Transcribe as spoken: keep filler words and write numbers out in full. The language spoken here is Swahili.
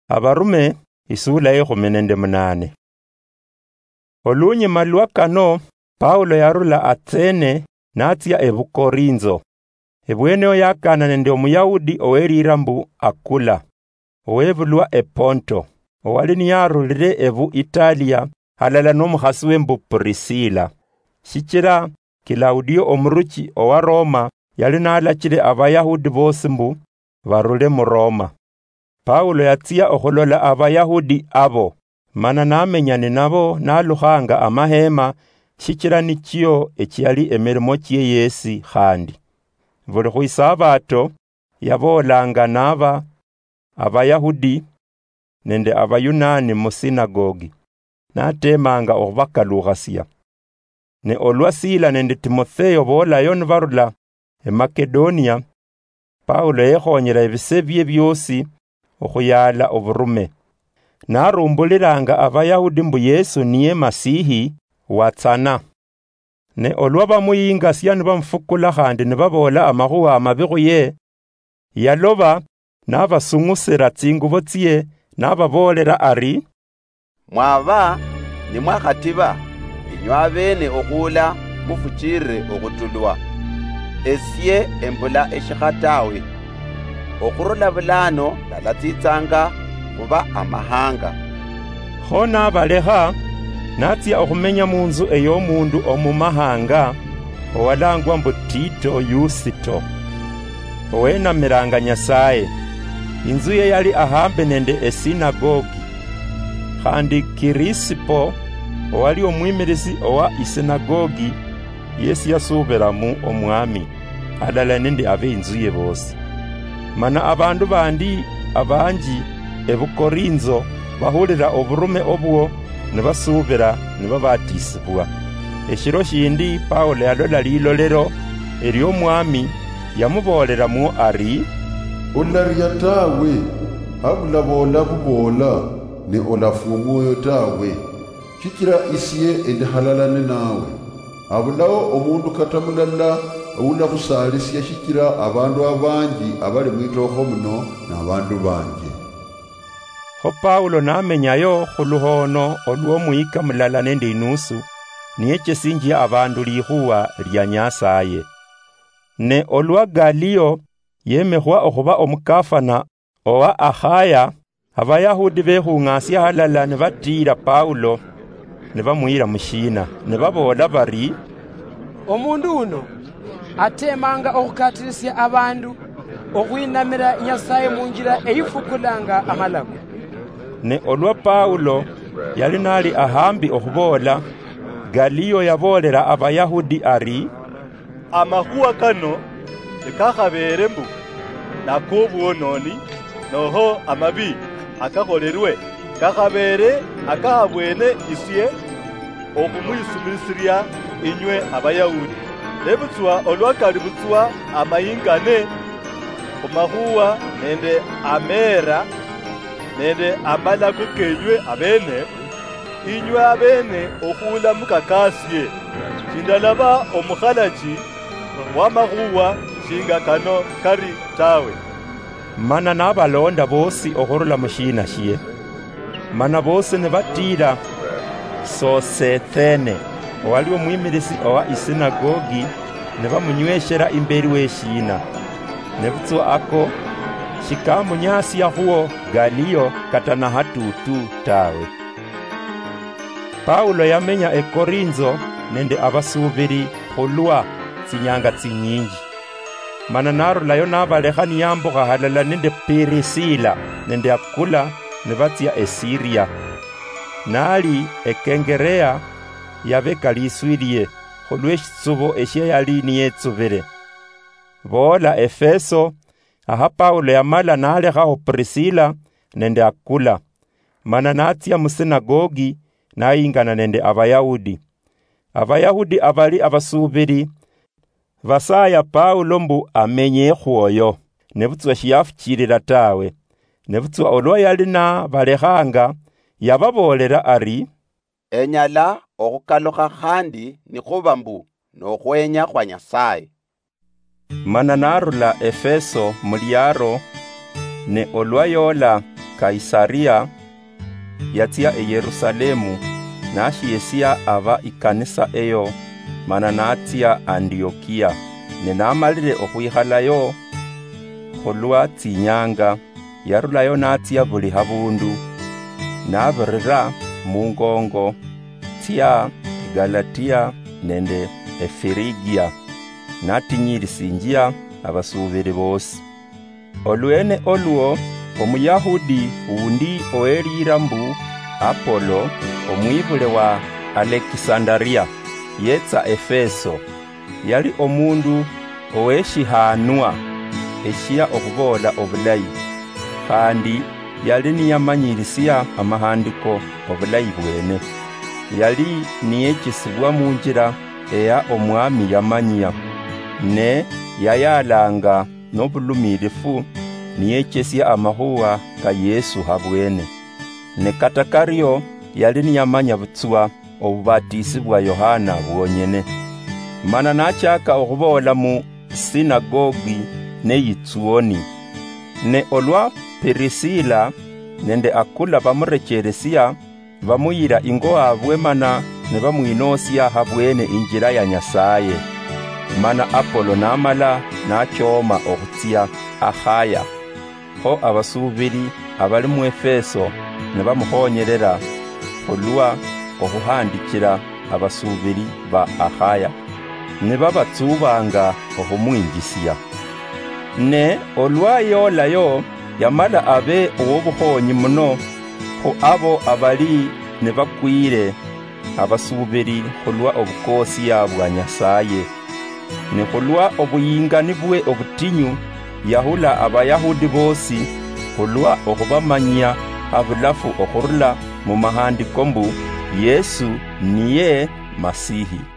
Abarume isula yekhumi nende munane. Olunyuma lwa kano Paulo yarula Athene natsya ebukorinzo. Ebweneo yakana nende omuyahudi owerira mbu Akula owebulwa ePonto owali niyarulire ebu Italia halala n'omukhasi we mbu Prisila. Shikira Kilaudio omuruchi owa Roma yali nalachile abayahudi bosi mbu barule mu Roma. Paulo yatsiya okhulola abayahudi abo mana namenyane nabo nalukhanga amahema shikira nichiyo ekyali emirimo kye Yesi khandi. Buli khwisabato yabolanga naba abayahudi nende abayunani mu sinagogi natemanga okubakalukhasya. Ne olwa Sila nende Timotheo bolayo nibarula e Makedonia, Paulo yekhonyela ebise bye byosi okhuyala oburume. Narumbuliranga abayahudi mbu Yesu niye Masihi watsana. Ne olwa bamuyingasya nibamufukula khandi nibabola amakhuwa amabi khuye, yaloba nabasung'usira tsingubo tsye nababolera ari, mwaba nimwakhatiba inywa bene okhula mufuchire okhutulwa. Esye embula eshikhatawe okhurula bulano lalatsitsanga khuba amahanga. Kho nabalekha natsya okhumenya munzu ey'omundu omumahanga owalangwa mbu Tito Yusito owenamiranga Nyasaye. Inzu ye yali ahambe nende esinagogi. Khandi Kirisipo owali omwimirisi owa isinagogi Yesu yasubiramu omwami alala nende ab'inzu ye bosi. Mana abandu bandi abanji ebukorinzo bahulira oburume obwo nibasubira nibabatisibwa. Eshiro shindi Paulo yalola lilolero ery'omwami yamuboleramu ari, olarya tawe habula bola bubola ne olafu omwoyo tawe shikira isye ende halalane nawe. Abulawo omundu katamulala owula khusalisya shikira abandu abanji abali mwitokho muno n'abandu banje. Kho Paulo namenyayo khuluhono olw'omuyika mulala nende inusu niyechesinjia abandu likhuwa lya Nyasaye. Ne olwa Galio yemekhwa okhuba omukafana owa Akhaya, abayahudi bekhung'asya halala nibatira Paulo nibamuyila mushina nibabola bari, omundu uno atemanga okhukatilisya abandu okhwinamira Nyasaye munjira eyifukulanga amalago. Ne olwa Paulo yali nali ahambi okhubola, Galio yabolera abayahudi ari, amakhuwa kano ekakhabere mbu nakobwononi noho amabi akakholerwe kakhabere akahabwene isye okhumwisumisirya inywe abayahudi. Nebutswa olwakali butswa amayingane khumakhuwa nende amera nende amalago kenywe abene inywe abene okhula mukakasye shindalaba omukhalachi wamakhuwa shinga kano kari tawe. Mana nabalonda bosi okhurula mushina shye. Mana bosi nibatira Sosethene owali omwimirisi owa isinagogi nibamunyweshera imberi weshina. Nebutswa ako shikamunyasya khuwo Galio katana hatutu tawe. Paulo yamenya ekorinzo nende abasubiri khulwa tsinyanga tsinyingi. Mana narulayo nabalekha niyambukha halala nende Pirisila nende Akula nibatsya eSiria. Nali ekengerea yabeka liswiliye khulweshitsubo esye yali niyetsubire. Bola Efeso aha Paulo yamala nalekhaho Prisila nende Akula. Mana natsya musinagogi nayingana nende abayahudi. Abayahudi abali abasubiri basaya Paulo mbu amenye khwoyo. Nebutswa shiyafuchilila tawe. Nebutswa olwa yali na balekhanga yababolera ari, enyala okhukalukha khandi nikhuba mbu nokhwenya khwa Nyasaye. Mana narula Efeso mulyaro ne olwa yola Kaisaria yatia e Yerusalemu nashiyesiya aba ikanisa eyo mana natia Antiokia nenamalire okhwikhalayo khulwa tsinyanga yarulayo natia buli habundu nabirira mungongo tia Galatia nende Efirigia natinyirisinjia abasubiri bosi. Olwene olwo omuyahudi undi oelira mbu Apolo omwibule wa Alexandria yetsa Efeso yali omundu oweshihanwa eshiya okubola obulayi kandi yali niyamanyirisiya amahandiko obulayi bwene yali niyekisibwa munjira eya omwami yamanyiya ne yayalanga n'obulumirifu niyekesya amahuwa ka Yesu habwene ne katakaryo yali niyamanya butswa obubatisi bwa Yohana bwonyene mana nachaka okubola mu sinagogi ne Yitsuoni ne olwa Perisila nende Akula bamurecheresiya bamuyira ingo abwe mana ne bamwinosya habwene injira ya Nyasaye mana Apolo namala nachoma okutsiya Ahaya ho abasubiri abali mu Efeso ne bamuhonyerera olwa okuhandikira abasubiri ba Ahaya ne babatsubanga okumwingisiya ne olwa yolayo yamala abe owobuhonyi muno ho abo abali ne bakwire abasubiri khulwa obukosi bwa Nyasaye ne khulwa obuyingani bwe obutinyu yahula abayahudi bosi khulwa okubamanya abulafu okhurula mu mahandiko mbu Yesu niye Masihi.